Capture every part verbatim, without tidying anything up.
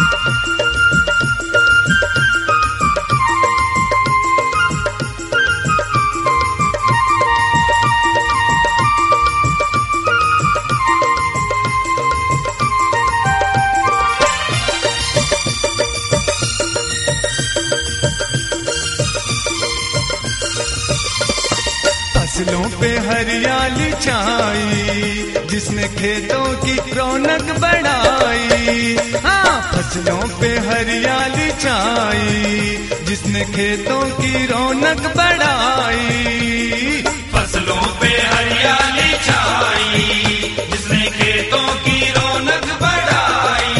फसलों पे हरियाली छाई जिसने खेतों की रौनक बढ़ाई। हाँ, फसलों पे हरियाली छाई जिसने खेतों की रौनक बढ़ाई। फसलों पे हरियाली छाई जिसने खेतों की रौनक बढ़ाई।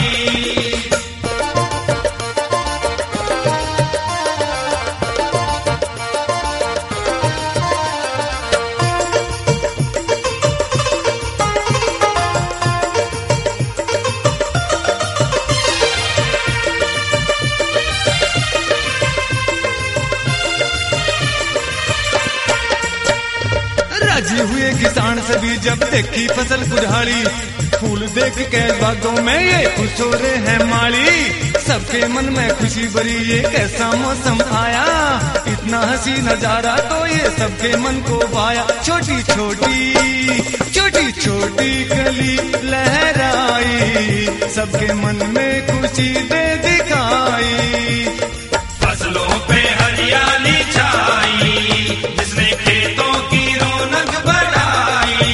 राजी हुए किसान सभी जब देखी फसल खुशहाली, फूल देख के बागों में ये खुश हो रहे हैं माली। सबके मन में खुशी भरी ये कैसा मौसम आया, इतना हसी नजारा तो ये सबके मन को भाया। छोटी छोटी छोटी छोटी कली लहराई, सबके मन में खुशी दे दिखाई। फसलों पे हरियाली छाई जिसने खेतों की रौनक बढ़ाई।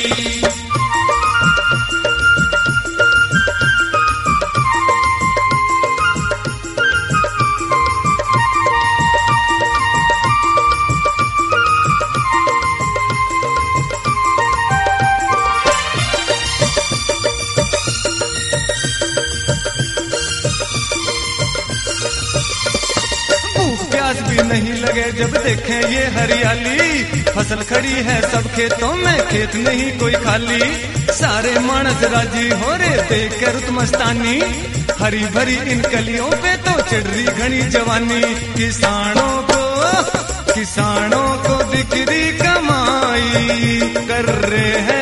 प्यास भी नहीं लगे जब देखें ये हरियाली, फसल खड़ी है सब खेतों में, खेत नहीं कोई खाली। सारे मानस राजी हो रे देख कर मस्तानी, हरी भरी इन कलियों पे तो चढ़ रही घनी जवानी। किसानों को किसानों को दिख रही कमाई, कर रहे हैं